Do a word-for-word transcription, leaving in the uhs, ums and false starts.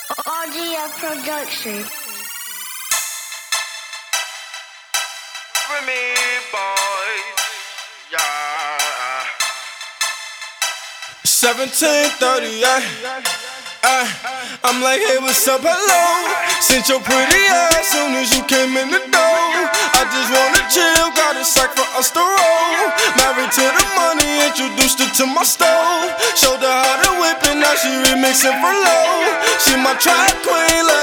R G F Production. Remy boys, yeah. seventeen thirty-eight. Ay, I'm like, hey, what's up, hello? Sent your pretty ass soon as you came in the door. I just wanna chill, got a sack for us to roll. Married to the money, introduced her to my stove. Showed her how to whip it, now she remixing for low. She my track queen,